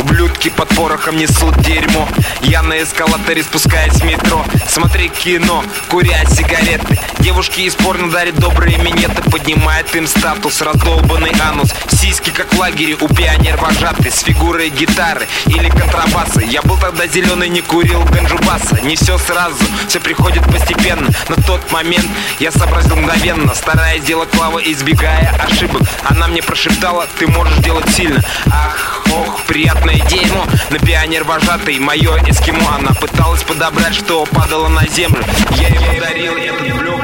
Ублюдки под порохом несут дерьмо. Я на эскалаторе спускаюсь в метро. Смотри кино, куря сигареты. Девушки из порно дарят добрые минеты. Поднимает им статус, раздолбанный анус. Сиськи как в лагере у пионер-вожатый. С фигурой гитары или контрабаса. Я был тогда зеленый, не курил ганджубаса. Не все сразу, все приходит постепенно. На тот момент я сообразил мгновенно, стараясь делать плавно, избегая ошибок. Она мне прошептала: ты можешь делать сильно. Ах, ох, приятное дерьмо. На пионер-вожатый мое эскимо. Она пыталась подобрать, что падало на землю. Я ей подарил этот блюк.